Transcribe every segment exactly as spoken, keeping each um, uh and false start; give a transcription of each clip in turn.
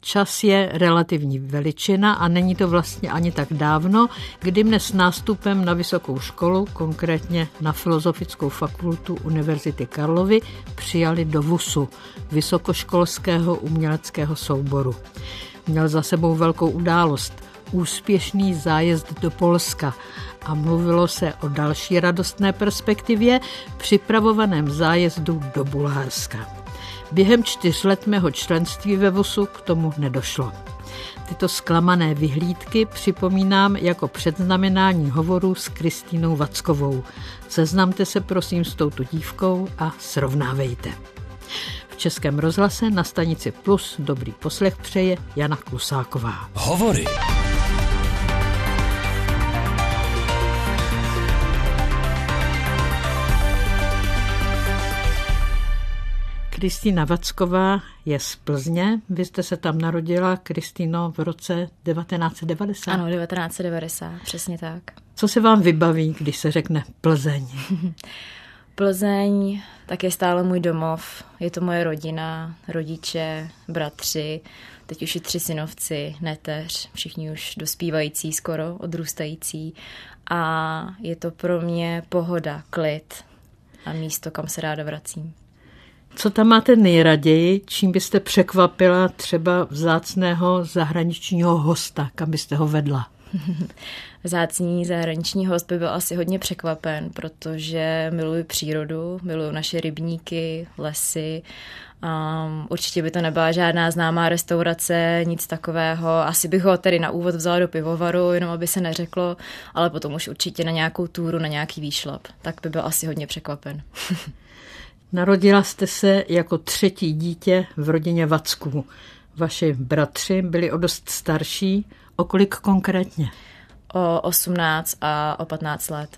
Čas je relativní veličina a není to vlastně ani tak dávno, kdy mne s nástupem na vysokou školu, konkrétně na Filozofickou fakultu Univerzity Karlovy, přijali do VUSu, Vysokoškolského uměleckého souboru. Měl za sebou velkou událost, úspěšný zájezd do Polska a mluvilo se o další radostné perspektivě, připravovaném zájezdu do Bulharska. Během čtyř let mého členství ve VUSu k tomu nedošlo. Tyto zklamané vyhlídky připomínám jako předznamenání hovoru s Kristýnou Vackovou. Seznamte se prosím s touto dívkou a srovnávejte. V Českém rozhlase na stanici Plus dobrý poslech přeje Jana Klusáková. Hovory. Kristýna Vacková je z Plzně. Vy jste se tam narodila, Kristýno, v roce devatenáct set devadesát. Ano, devatenáct set devadesát, přesně tak. Co se vám vybaví, když se řekne Plzeň? Plzeň tak je stále můj domov. Je to moje rodina, rodiče, bratři, teď už i tři synovci, neteř, všichni už dospívající, skoro odrůstající. A je to pro mě pohoda, klid a místo, kam se ráda vracím. Co tam máte nejraději, čím byste překvapila třeba vzácného zahraničního hosta, kam byste ho vedla? Vzácný zahraniční host by byl asi hodně překvapen, protože miluji přírodu, miluji naše rybníky, lesy. Um, určitě by to nebyla žádná známá restaurace, nic takového. Asi bych ho tedy na úvod vzala do pivovaru, jenom aby se neřeklo, ale potom už určitě na nějakou túru, na nějaký výšlap. Tak by byl asi hodně překvapen. Narodila jste se jako třetí dítě v rodině Vacků. Vaši bratři byli o dost starší. O kolik konkrétně? O osmnáct a o patnáct let.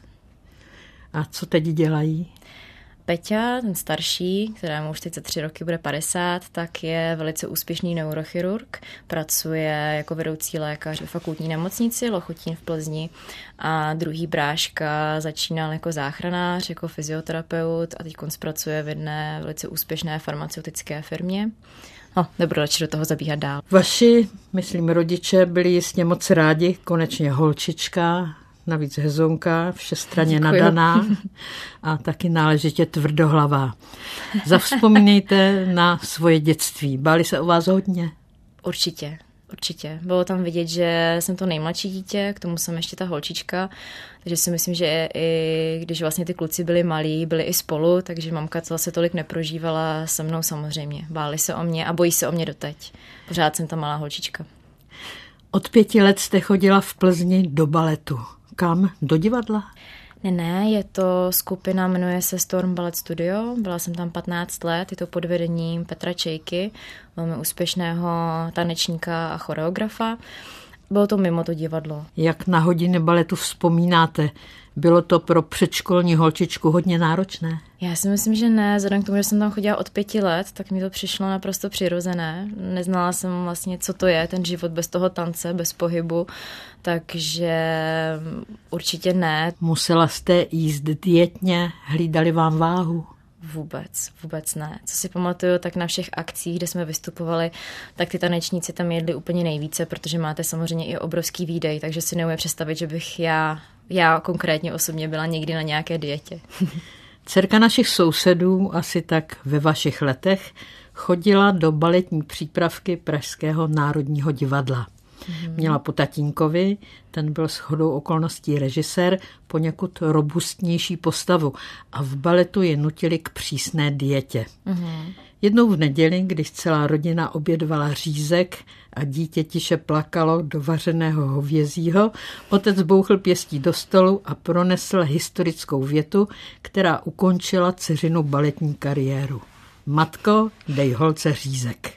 A co teď dělají? Peťa, ten starší, kterému už teď za tři roky bude padesát, tak je velice úspěšný neurochirurg. Pracuje jako vedoucí lékař ve fakultní nemocnici Lochotín v Plzni. A druhý bráška začínal jako záchranář, jako fyzioterapeut a teď pracuje v jedné velice úspěšné farmaceutické firmě. No, nebudu radši do toho zabíhat dál. Vaši, myslím, rodiče byli jistě moc rádi, konečně holčička, navíc hezonka, všestranně Děkuju. nadaná a taky náležitě tvrdohlavá. Zavzpomínejte na svoje dětství. Báli se o vás hodně? Určitě, určitě. Bylo tam vidět, že jsem to nejmladší dítě, k tomu jsem ještě ta holčička, takže si myslím, že i když vlastně ty kluci byli malí, byli i spolu, takže mamka to zase tolik neprožívala se mnou samozřejmě. Báli se o mě a bojí se o mě doteď. Pořád jsem ta malá holčička. Od pěti let jste chodila v Plzni do baletu. Kam? Do divadla? Ne, ne, je to skupina, jmenuje se Storm Ballet Studio. Byla jsem tam patnáct let, je to pod vedením Petra Čejky, velmi úspěšného tanečníka a choreografa. Bylo to mimo to divadlo. Jak na hodiny baletu vzpomínáte? Bylo to pro předškolní holčičku hodně náročné? Já si myslím, že ne. Vzhledem k tomu, že jsem tam chodila od pěti let, tak mi to přišlo naprosto přirozené. Neznala jsem vlastně, co to je, ten život bez toho tance, bez pohybu, takže určitě ne. Musela jste jíst dietně, hlídali vám váhu? Vůbec, vůbec ne. Co si pamatuju, tak na všech akcích, kde jsme vystupovali, tak ty tanečníci tam jedli úplně nejvíce, protože máte samozřejmě i obrovský výdej, takže si neumím představit, že bych já, já konkrétně osobně byla někdy na nějaké dietě. Dcerka našich sousedů, asi tak ve vašich letech, chodila do baletní přípravky Pražského národního divadla. Mm. Měla po tatínkovi, ten byl shodou okolností režisér, poněkud robustnější postavu a v baletu je nutili k přísné dietě. Mm. Jednou v neděli, když celá rodina obědvala řízek a dítě tiše plakalo do vařeného hovězího, otec bouchl pěstí do stolu a pronesl historickou větu, která ukončila dceřinu baletní kariéru. Matko, dej holce řízek.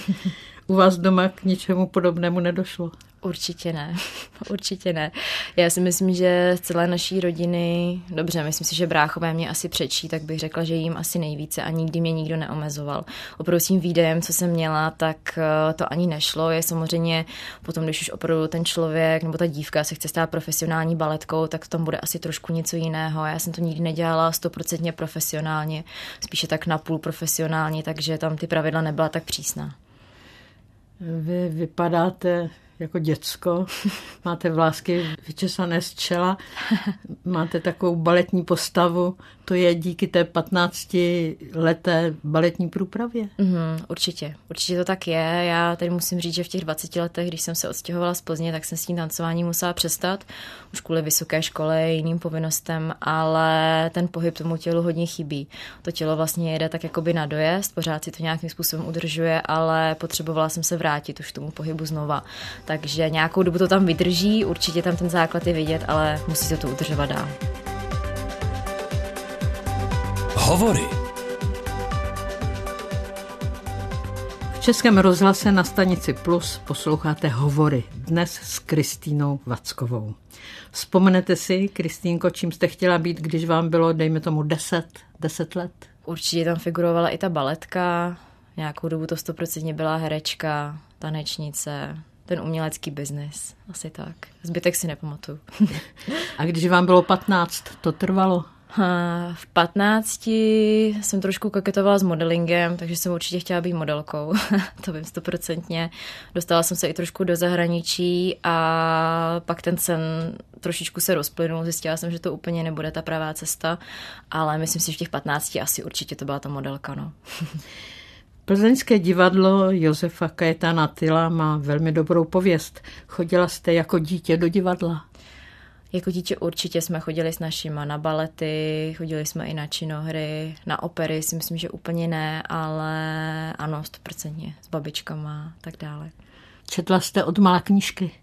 U vás doma k ničemu podobnému nedošlo? Určitě ne, určitě ne. Já si myslím, že z celé naší rodiny, dobře, myslím si, že bráchové mě asi předčí, tak bych řekla, že jim asi nejvíce a nikdy mě nikdo neomezoval. Opravdu s tím výdejem, co jsem měla, tak to ani nešlo. Je samozřejmě potom, když už opravdu ten člověk nebo ta dívka se chce stát profesionální baletkou, tak tam bude asi trošku něco jiného. Já jsem to nikdy nedělala stoprocentně profesionálně, spíše tak napůl profesionálně, takže tam ty pravidla nebyla tak přísná. Vy vypadáte jako děcko, máte vlásky vyčesané z čela, máte takovou baletní postavu, to je díky té patnáctileté baletní průpravě? Mm, určitě, určitě to tak je. Já tady musím říct, že v těch dvaceti letech, když jsem se odstěhovala z Plzně, tak jsem s tím tancováním musela přestat, už kvůli vysoké škole, jiným povinnostem, ale ten pohyb tomu tělu hodně chybí. To tělo vlastně jede tak jakoby na dojezd, pořád si to nějakým způsobem udržuje, ale potřebovala jsem se vrátit už k tomu pohybu znova. Takže nějakou dobu to tam vydrží, určitě tam ten základ je vidět, ale musí se to udržovat dál. Hovory. V Českém rozhlase na stanici Plus posloucháte Hovory, dnes s Kristýnou Vackovou. Vzpomenete si, Kristýnko, čím jste chtěla být, když vám bylo, dejme tomu, deset, deset let? Určitě tam figurovala i ta baletka, nějakou dobu to stoprocentně byla herečka, tanečnice, ten umělecký biznis, asi tak. Zbytek si nepamatuju. A když vám bylo patnáct, to trvalo? V patnácti jsem trošku koketovala s modelingem, takže jsem určitě chtěla být modelkou, to vím stoprocentně. Dostala jsem se i trošku do zahraničí a pak ten sen trošičku se rozplynul, zjistila jsem, že to úplně nebude ta pravá cesta, ale myslím si, že v těch patnácti asi určitě to byla ta modelka, no. Plzeňské divadlo Josefa Kajetána Tyla má velmi dobrou pověst. Chodila jste jako dítě do divadla? Jako dítě určitě jsme chodili s našima na balety, chodili jsme i na činohry, na opery si myslím, že úplně ne, ale ano, stoprocentně, s babičkama a tak dále. Četla jste od malá knížky?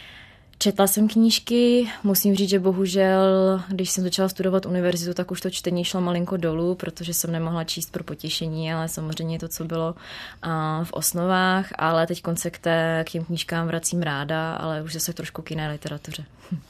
Četla jsem knížky, musím říct, že bohužel, když jsem začala studovat univerzitu, tak už to čtení šlo malinko dolů, protože jsem nemohla číst pro potěšení, ale samozřejmě to, co bylo v osnovách, ale teď se k, té, k těm knížkám vracím ráda, ale už zase trošku k jiné literatuře.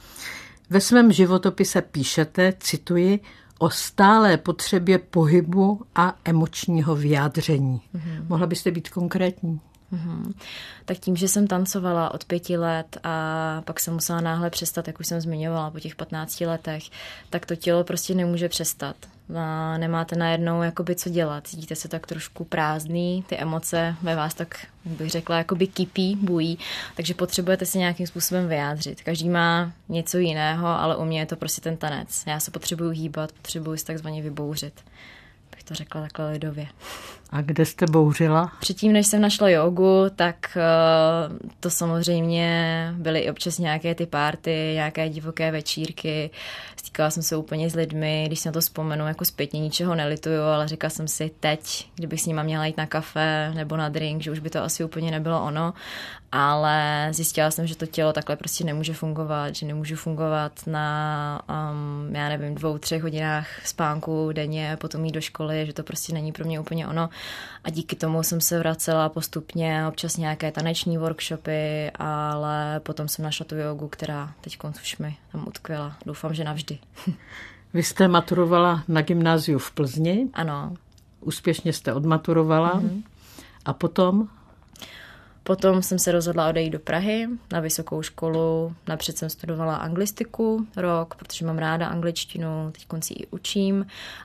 Ve svém životopise píšete, cituji, o stálé potřebě pohybu a emočního vyjádření. Mm-hmm. Mohla byste být konkrétní? Mm-hmm. Tak tím, že jsem tancovala od pěti let a pak jsem musela náhle přestat, jak už jsem zmiňovala, po těch patnácti letech, tak to tělo prostě nemůže přestat. A nemáte najednou jakoby co dělat. Cítíte se tak trošku prázdný, ty emoce ve vás tak, bych řekla, jakoby kypí, bují, takže potřebujete se nějakým způsobem vyjádřit. Každý má něco jiného, ale u mě je to prostě ten tanec. Já se potřebuju hýbat, potřebuju se takzvaně vybouřit. Bych to řekla takhle lidově. A kde jste bouřila? Předtím, než jsem našla jogu, tak uh, to samozřejmě byly i občas nějaké ty party, nějaké divoké večírky. Stýkala jsem se úplně s lidmi, když si na to vzpomenu, jako zpětně ničeho nelituju, ale říkala jsem si teď, kdybych s nima měla jít na kafe nebo na drink, že už by to asi úplně nebylo ono, ale zjistila jsem, že to tělo takhle prostě nemůže fungovat, že nemůžu fungovat na, um, já nevím, dvou, třech hodinách spánku denně, potom jít do školy, že to prostě není pro mě úplně ono. A díky tomu jsem se vracela postupně, občas nějaké taneční workshopy, ale potom jsem našla tu jogu, která teď už mi tam utkvěla. Doufám, že navždy. Vy jste maturovala na gymnáziu v Plzni? Ano. Úspěšně jste odmaturovala. Mm-hmm. A potom? Potom jsem se rozhodla odejít do Prahy na vysokou školu. Napřed jsem studovala anglistiku rok, protože mám ráda angličtinu, teď konci ji učím,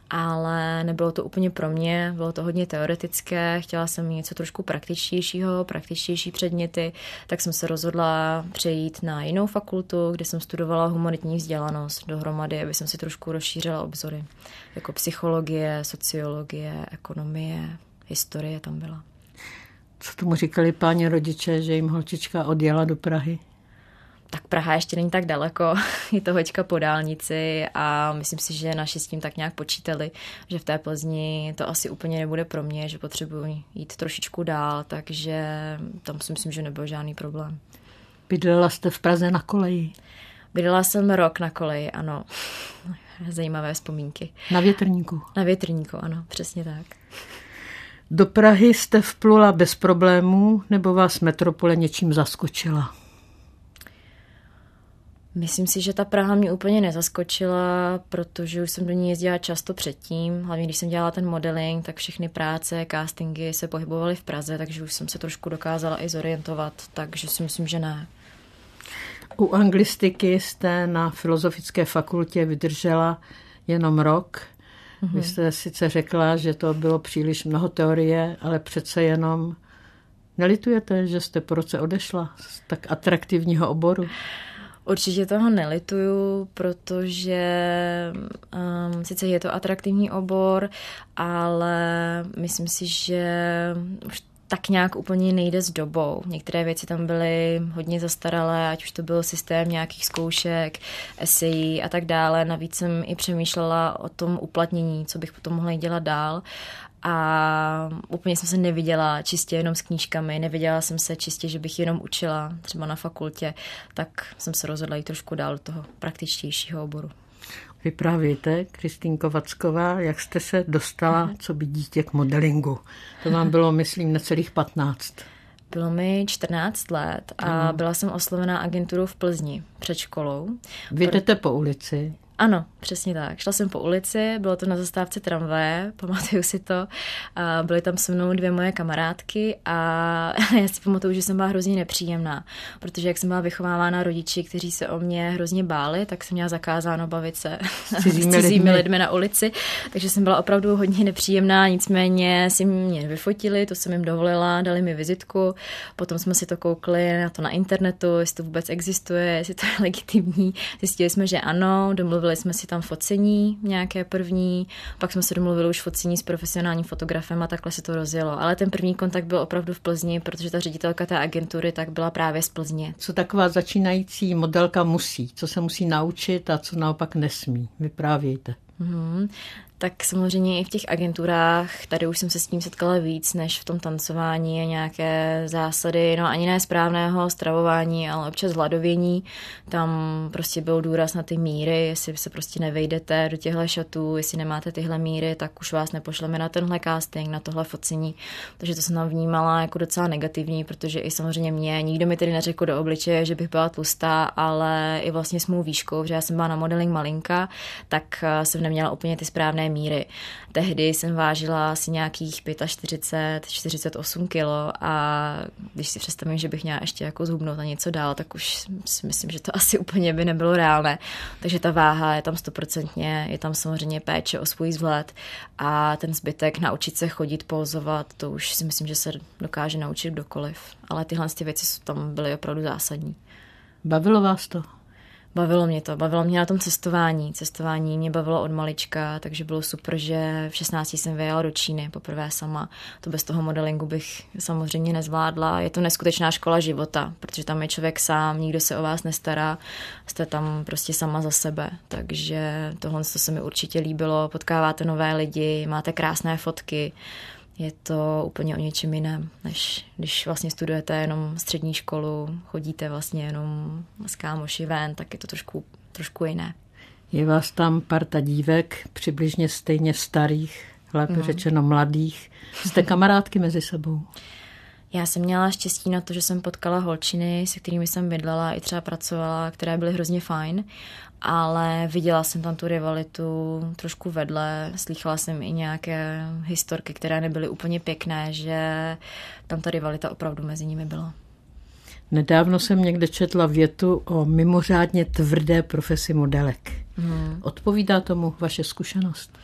ale nebylo to úplně pro mě, bylo to hodně teoretické, chtěla jsem něco trošku praktičtějšího, praktičtější předměty, tak jsem se rozhodla přejít na jinou fakultu, kde jsem studovala humanitní vzdělanost dohromady, aby jsem si trošku rozšířila obzory, jako psychologie, sociologie, ekonomie, historie tam byla. Co tomu říkali páni rodiče, že jim holčička odjela do Prahy? Tak Praha ještě není tak daleko, je to hoďka po dálnici a myslím si, že naši s tím tak nějak počítali, že v té Plzni to asi úplně nebude pro mě, že potřebuji jít trošičku dál, takže tam si myslím, že nebyl žádný problém. Bydlela jste v Praze na koleji? Bydlela jsem rok na koleji, ano. Zajímavé vzpomínky. Na Větrníku? Na Větrníku, ano, přesně tak. Do Prahy jste vplula bez problémů, nebo vás metropole něčím zaskočila? Myslím si, že ta Praha mě úplně nezaskočila, protože už jsem do ní jezdila často předtím. Hlavně když jsem dělala ten modeling, tak všechny práce, castingy se pohybovaly v Praze, takže už jsem se trošku dokázala i zorientovat, takže si myslím, že ne. U anglistiky jste na Filozofické fakultě vydržela jenom rok. Vy jste sice řekla, že to bylo příliš mnoho teorie, ale přece jenom Nelitujete, že jste po roce odešla z tak atraktivního oboru? Určitě toho nelituju, protože um, sice je to atraktivní obor, ale myslím si, že už tak nějak úplně nejde s dobou. Některé věci tam byly hodně zastaralé, ať už to byl systém nějakých zkoušek, esejí a tak dále. Navíc jsem i přemýšlela o tom uplatnění, co bych potom mohla dělat dál. A úplně jsem se neviděla čistě jenom s knížkami, neviděla jsem se čistě, že bych jenom učila třeba na fakultě, tak jsem se rozhodla jít trošku dál do toho praktičtějšího oboru. Vyprávějte, Kristýnko Vacková, jak jste se dostala, co by dítě k modelingu. To vám bylo, myslím, necelých patnáct. Bylo mi čtrnáct let a ano. Byla jsem oslovená agenturou v Plzni před školou. Vy jdete po ulici? Ano, přesně tak. Šla jsem po ulici, bylo to na zastávce tramvaje, pamatuju si to. A byly tam se mnou dvě moje kamarádky a já si pamatuju, že jsem byla hrozně nepříjemná, protože jak jsem byla vychovávána rodiči, kteří se o mě hrozně báli, tak jsem měla zakázáno bavit se s cizími lidmi. lidmi na ulici, takže jsem byla opravdu hodně nepříjemná, nicméně si mě vyfotili, to jsem jim dovolila, dali mi vizitku, potom jsme si to koukli na to na internetu, jestli to vůbec existuje, jestli to je legitimní. Zjistili jsme, že ano, domluvili jsme si tam focení nějaké první, pak jsme se domluvili už focení s profesionálním fotografem a takhle se to rozjelo. Ale ten první kontakt byl opravdu v Plzni, protože ta ředitelka té agentury tak byla právě z Plzně. Co taková začínající modelka musí? Co se musí naučit a co naopak nesmí? Vyprávějte. Mm-hmm. Tak samozřejmě i v těch agenturách, tady už jsem se s tím setkala víc, než v tom tancování a nějaké zásady, no ani ne správného stravování, ale občas hladovění. Tam prostě byl důraz na ty míry, jestli se prostě nevejdete do těchto šatů, jestli nemáte tyhle míry, tak už vás nepošleme na tenhle casting, na tohle focení. Takže to jsem tam vnímala jako docela negativní, protože i samozřejmě mě, nikdo mi tedy neřekl do obličeje, že bych byla tlustá, ale i vlastně s mou výškou, že já jsem byla na modeling malinka, tak jsem neměla úplně ty správné míry. Tehdy jsem vážila asi nějakých čtyřicet pět, čtyřicet osm kilo a když si představím, že bych měla ještě jako zhubnout a něco dál, tak už si myslím, že to asi úplně by nebylo reálné. Takže ta váha je tam stoprocentně, je tam samozřejmě péče o svůj vzhled a ten zbytek naučit se chodit, pózovat, to už si myslím, že se dokáže naučit kdokoliv. Ale tyhle ty věci tam byly opravdu zásadní. Bavilo vás to? Bavilo mě to, bavilo mě na tom cestování. Cestování mě bavilo od malička, takže bylo super, že v šestnácti jsem vyjela do Číny poprvé sama. To bez toho modelingu bych samozřejmě nezvládla. Je to neskutečná škola života, protože tam je člověk sám, nikdo se o vás nestará, jste tam prostě sama za sebe. Takže tohle se mi určitě líbilo, potkáváte nové lidi, máte krásné fotky. Je to úplně o něčem jiném, než když vlastně studujete jenom střední školu, chodíte vlastně jenom s kámoši ven, tak je to trošku, trošku jiné. Je vás tam parta dívek, přibližně stejně starých, lépe no. řečeno mladých. Jste kamarádky mezi sebou? Já jsem měla štěstí na to, že jsem potkala holčiny, se kterými jsem bydlela i třeba pracovala, které byly hrozně fajn, ale viděla jsem tam tu rivalitu trošku vedle, slychala jsem i nějaké historky, které nebyly úplně pěkné, že tam ta rivalita opravdu mezi nimi byla. Nedávno jsem někde četla větu o mimořádně tvrdé profesi modelek. Hmm. Odpovídá tomu vaše zkušenost?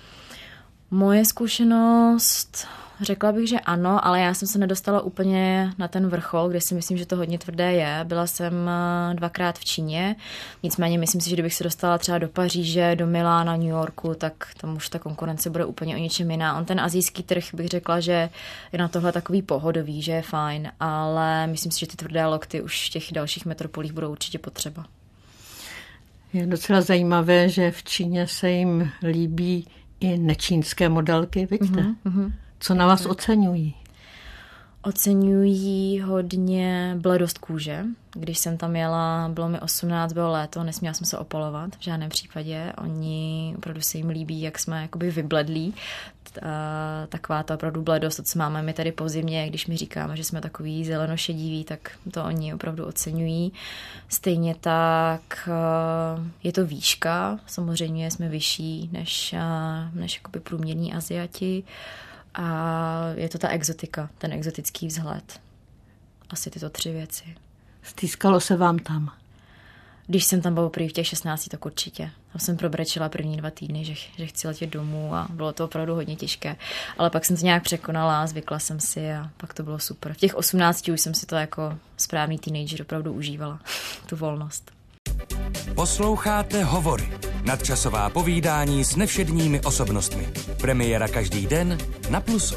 Moje zkušenost, řekla bych, že ano, ale já jsem se nedostala úplně na ten vrchol, kde si myslím, že to hodně tvrdé je. Byla jsem dvakrát v Číně, nicméně myslím si, že kdybych se dostala třeba do Paříže, do Milána, New Yorku, tak tam už ta konkurence bude úplně o něčem jiná. On ten asijský trh bych řekla, že je na tohle takový pohodový, že je fajn, ale myslím si, že ty tvrdé lokty už v těch dalších metropolích budou určitě potřeba. Je docela zajímavé, že v Číně se jim líbí i nečínské modelky, vidíte? Mm-hmm. Co na vás oceňují? Oceňují hodně bledost kůže. Když jsem tam jela, bylo mi osmnáct, bylo léto, nesměla jsem se opalovat v žádném případě. Oni opravdu se jim líbí, jak jsme jakoby vybledlí. Taková ta opravdu bledost, to, co máme my tady po zimě, když mi říkáme, že jsme takový zelenošediví, tak to oni opravdu oceňují. Stejně tak je to výška, samozřejmě jsme vyšší než, než jakoby průměrní Aziati. A je to ta exotika, ten exotický vzhled. Asi tyto tři věci. Stýskalo se vám tam? Když jsem tam byla první v těch šestnácti, tak určitě. Tam jsem probrečela první dva týdny, že, že chci letět domů a bylo to opravdu hodně těžké. Ale pak jsem to nějak překonala, zvykla jsem si a pak to bylo super. V těch osmnácti už jsem si to jako správný teenager opravdu užívala, tu volnost. Posloucháte Hovory. Nadčasová povídání s nevšedními osobnostmi. Premiéra každý den na Plusu.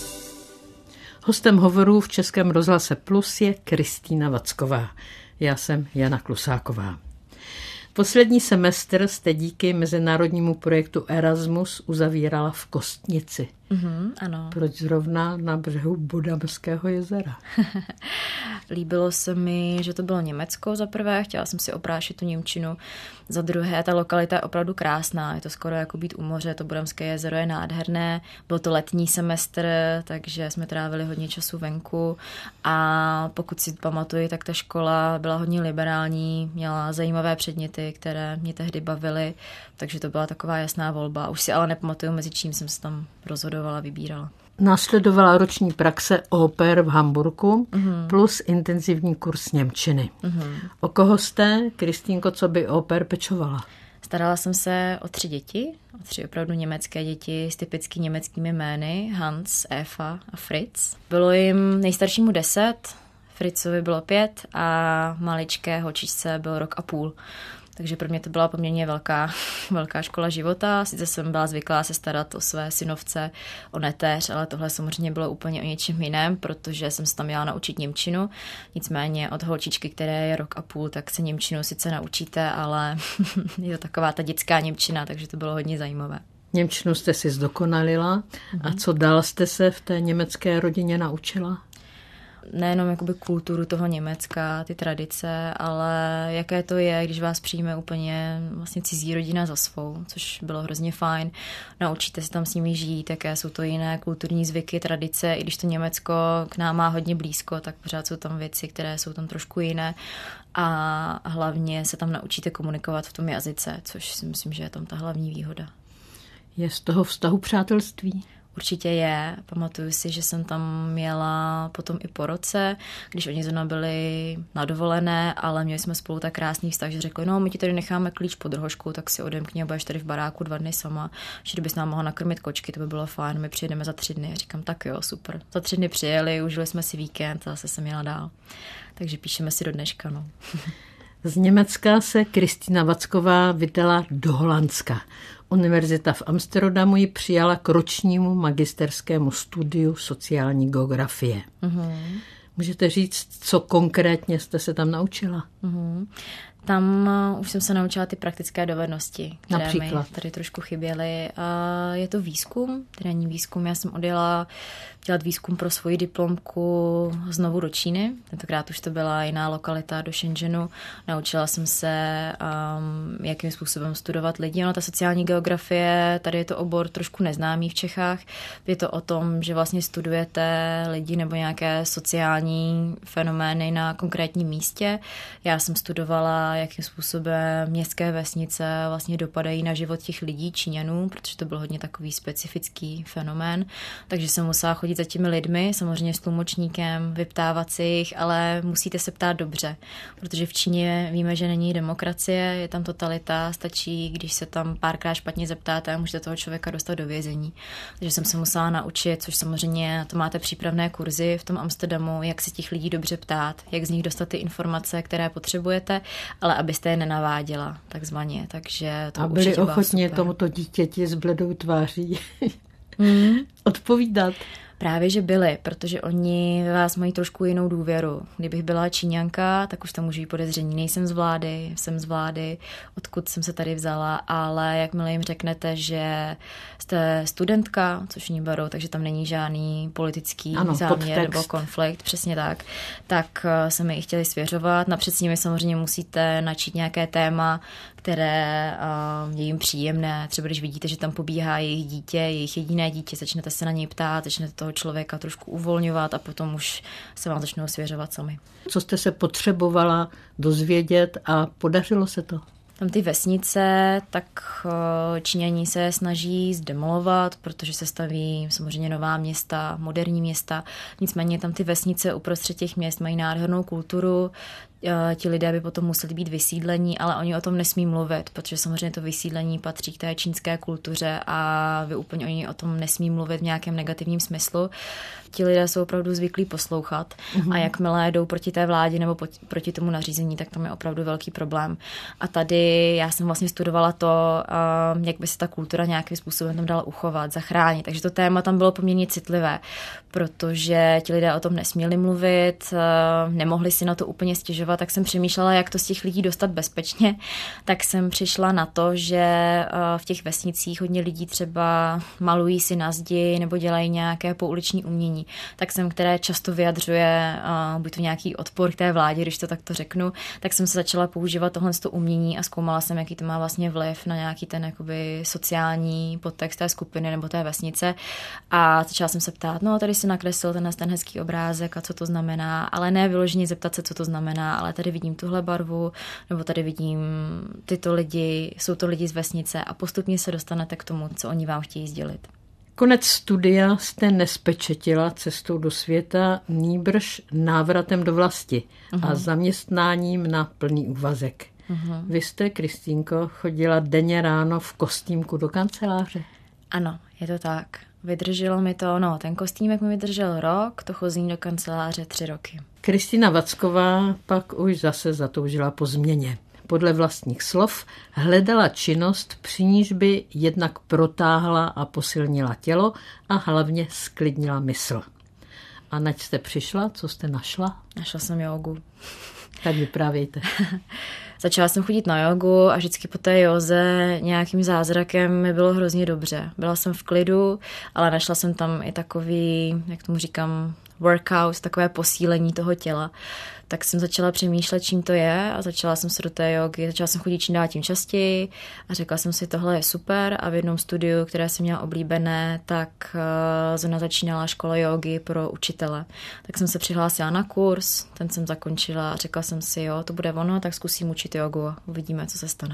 Hostem Hovorů v Českém rozhlase Plus je Kristýna Vacková. Já jsem Jana Klusáková. Poslední semestr jste díky mezinárodnímu projektu Erasmus uzavírala v Kostnici. Mm-hmm, ano. Proč zrovna na břehu Bodamského jezera? Líbilo se mi, že to bylo Německo za prvé, chtěla jsem si oprášit tu němčinu. Za druhé, ta lokalita je opravdu krásná, je to skoro jako být u moře, to Bodamské jezero je nádherné. Byl to letní semestr, takže jsme trávili hodně času venku a pokud si pamatuju, tak ta škola byla hodně liberální, měla zajímavé předměty, které mě tehdy bavily, takže to byla taková jasná volba. Už si ale nepamatuju, mezi čím jsem se tam rozhodovala, vybírala. Následovala roční praxe au pair v Hamburku mm-hmm. plus intenzivní kurz němčiny. Mm-hmm. O koho jste, Kristýnko, co by au pair pečovala? Starala jsem se o tři děti, o tři opravdu německé děti s typicky německými jmény, Hans, Eva a Fritz. Bylo jim nejstaršímu deset, Fritzovi bylo pět a maličké holčičce byl rok a půl. Takže pro mě to byla poměrně velká, velká škola života. Sice jsem byla zvyklá se starat o své synovce, o neteř, ale tohle samozřejmě bylo úplně o něčem jiném, protože jsem se tam měla naučit němčinu. Nicméně od holčičky, které je rok a půl, tak se němčinu sice naučíte, ale je to taková ta dětská němčina, takže to bylo hodně zajímavé. Němčinu jste si zdokonalila. Mm-hmm. A co dál jste se v té německé rodině naučila? Nejenom jakoby kulturu toho Německa, ty tradice, ale jaké to je, když vás přijme úplně vlastně cizí rodina za svou, což bylo hrozně fajn. Naučíte se tam s nimi žít, jaké jsou to jiné kulturní zvyky, tradice, i když to Německo k nám má hodně blízko, tak pořád jsou tam věci, které jsou tam trošku jiné a hlavně se tam naučíte komunikovat v tom jazyce, což si myslím, že je tam ta hlavní výhoda. Je z toho vztahu přátelství? Určitě je. Pamatuju si, že jsem tam měla potom i po roce, když oni zrovna byli na dovolené, ale měli jsme spolu tak krásný vztah, že řekli, no my ti tady necháme klíč pod rohošku, tak si odemkni a budeš tady v baráku dva dny sama, že kdybys nám mohla nakrmit kočky, to by bylo fajn, my přijedeme za tři dny. A říkám, tak jo, super. Za tři dny přijeli, užili jsme si víkend a zase jsem jela dál. Takže píšeme si do dneška, no. Z Německa se Kristýna Vacková vydala do Holandska. Univerzita v Amsterdamu ji přijala k ročnímu magisterskému studiu sociální geografie. Mm-hmm. Můžete říct, co konkrétně jste se tam naučila? Mm-hmm. Tam už jsem se naučila ty praktické dovednosti, které Například. mi tady trošku chyběly. A je to výzkum, terénní výzkum. Já jsem odjela dělat výzkum pro svoji diplomku znovu do Číny. Tentokrát už to byla jiná lokalita do Shenzhenu. Naučila jsem se, um, jakým způsobem studovat lidi. Ono, ta sociální geografie, tady je to obor trošku neznámý v Čechách. Je to o tom, že vlastně studujete lidi nebo nějaké sociální fenomény na konkrétním místě. Já jsem studovala, jakým způsobem městské vesnice vlastně dopadají na život těch lidí, Číňanů, protože to byl hodně takový specifický fenomén. Takže jsem musela chodit za těmi lidmi, samozřejmě s tlumočníkem, vyptávat si jich, ale musíte se ptát dobře, protože v Číně víme, že není demokracie, je tam totalita, stačí, když se tam párkrát špatně zeptáte a můžete toho člověka dostat do vězení. Takže jsem se musela naučit, což samozřejmě to máte přípravné kurzy v tom Amsterdamu, jak se těch lidí dobře ptát, jak z nich dostat ty informace, které potřebujete, ale abyste je nenaváděla, takzvaně. Takže to a byli určitě ochotně tomuto dítěti s bledou tváří mm. odpovídat. Právě, že byli, protože oni vás mají trošku jinou důvěru. Kdybych byla Číňanka, tak už tam můžu jít podezření. Nejsem z vlády, jsem z vlády, odkud jsem se tady vzala, ale jakmile jim řeknete, že jste studentka, což ní berou, takže tam není žádný politický ano, záměr podtext. nebo konflikt, přesně tak, tak se mi i chtěli svěřovat. Napřed s nimi samozřejmě musíte načít nějaké téma, které uh, je jim příjemné. Třeba když vidíte, že tam pobíhá jejich dítě, jejich jediné dítě, začnete se na něj ptát, začnete toho člověka trošku uvolňovat a potom už se vám začnou svěřovat sami. Co jste se potřebovala dozvědět a podařilo se to? Tam ty vesnice, tak Číňaní se snaží zdemolovat, protože se staví samozřejmě nová města, moderní města. Nicméně tam ty vesnice uprostřed těch měst mají nádhernou kulturu. ti lidé by potom museli být vysídlení, ale oni o tom nesmí mluvit, protože samozřejmě to vysídlení patří k té čínské kultuře a vy úplně oni o tom nesmí mluvit v nějakém negativním smyslu. Ti lidé jsou opravdu zvyklí poslouchat mm-hmm. a jakmile jdou proti té vládě nebo proti tomu nařízení, tak tam je opravdu velký problém. A tady já jsem vlastně studovala to, jak by se ta kultura nějakým způsobem tam dala uchovat, zachránit. Takže to téma tam bylo poměrně citlivé, protože ti lidé o tom nesměli mluvit, nemohli si na to úplně stěžovat, tak jsem přemýšlela, jak to z těch lidí dostat bezpečně. Tak jsem přišla na to, že v těch vesnicích hodně lidí třeba malují si na zdi nebo dělají nějaké pouliční umění. Tak jsem, které často vyjadřuje uh, buď to nějaký odpor k té vládě, když to takto řeknu, tak jsem se začala používat tohle umění a zkoumala jsem, jaký to má vlastně vliv na nějaký ten jakoby sociální podtext té skupiny nebo té vesnice. A začala jsem se ptát, no tady si nakreslil ten, ten hezký obrázek a co to znamená, ale ne vyloženě zeptat se, co to znamená, ale tady vidím tuhle barvu, nebo tady vidím tyto lidi, jsou to lidi z vesnice a postupně se dostanete k tomu, co oni vám chtějí sdělit. Konec studia jste nespečetila cestou do světa, nýbrž návratem do vlasti uh-huh. a zaměstnáním na plný úvazek. Uh-huh. Vy jste, Kristýnko, chodila denně ráno v kostýmku do kanceláře? Ano, je to tak. Vydrželo mi to, no, ten kostýmek mi vydržel rok, to chození do kanceláře tři roky. Kristýna Vacková pak už zase zatoužila po změně. Podle vlastních slov hledala činnost, při níž by jednak protáhla a posilnila tělo a hlavně sklidnila mysl. A nač jste přišla, co jste našla? Našla jsem jógu. Tak vyprávějte. Začala jsem chodit na jogu a vždycky po té józe nějakým zázrakem mi bylo hrozně dobře. Byla jsem v klidu, ale našla jsem tam i takový, jak tomu říkám, workout, takové posílení toho těla. Tak jsem začala přemýšlet, čím to je a začala jsem se do té jogy, začala jsem chodit čím dál tím častěji a řekla jsem si, tohle je super a v jednom studiu, které jsem měla oblíbené, tak uh, zrovna začínala škola jogy pro učitele. Tak jsem se přihlásila na kurz, ten jsem zakončila a řekla jsem si, jo, to bude ono, tak zkusím učit jogu a uvidíme, co se stane.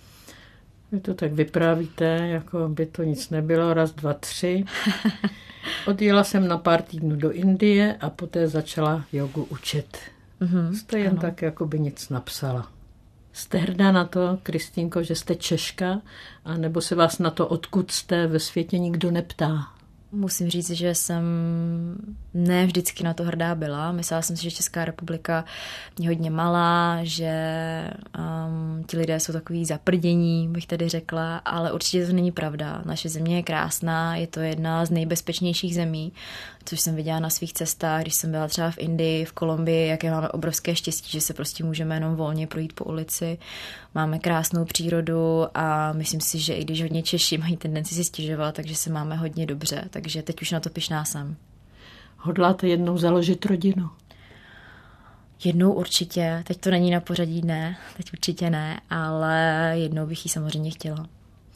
Vy to tak vyprávíte, jako by to nic nebylo, raz, dva, tři. Odjela jsem na pár týdnů do Indie a poté začala jogu učit. Mm-hmm, jste jen ano. tak, jako by nic napsala. Jste hrdá na to, Kristýnko, že jste Češka, a nebo se vás na to, odkud jste ve světě, nikdo neptá? Musím říct, že jsem ne vždycky na to hrdá byla. Myslela jsem si, že Česká republika je hodně malá, že um, ti lidé jsou takový zaprdění, bych tady řekla, ale určitě to není pravda. Naše země je krásná, je to jedna z nejbezpečnějších zemí, což jsem viděla na svých cestách, když jsem byla třeba v Indii, v Kolumbii, jaké máme obrovské štěstí, že se prostě můžeme jenom volně projít po ulici. Máme krásnou přírodu a myslím si, že i když hodně Češi mají tendenci si stěžovat, takže se máme hodně dobře, takže teď už na to pyšná jsem. Hodláte jednou založit rodinu? Jednou určitě, teď to není na pořadí dne, teď určitě ne, ale jednou bych ji samozřejmě chtěla.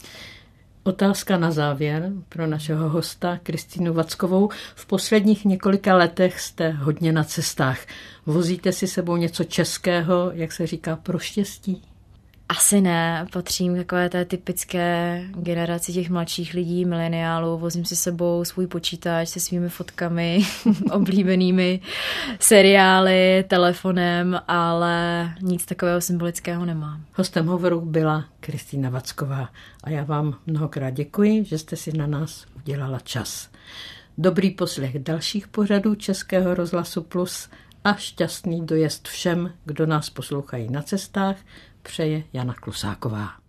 Otázka na závěr pro našeho hosta Kristýnu Vackovou. V posledních několika letech jste hodně na cestách. Vozíte si sebou něco českého, jak se říká, pro štěstí? Asi ne, patřím k takové té typické generaci těch mladších lidí, mileniálů, vozím si sebou svůj počítač se svými fotkami, oblíbenými seriály, telefonem, ale nic takového symbolického nemám. Hostem hovoru byla Kristýna Vacková a já vám mnohokrát děkuji, že jste si na nás udělala čas. Dobrý poslech dalších pořadů Českého rozhlasu Plus a šťastný dojezd všem, kdo nás poslouchají na cestách, přeje Jana Klusáková.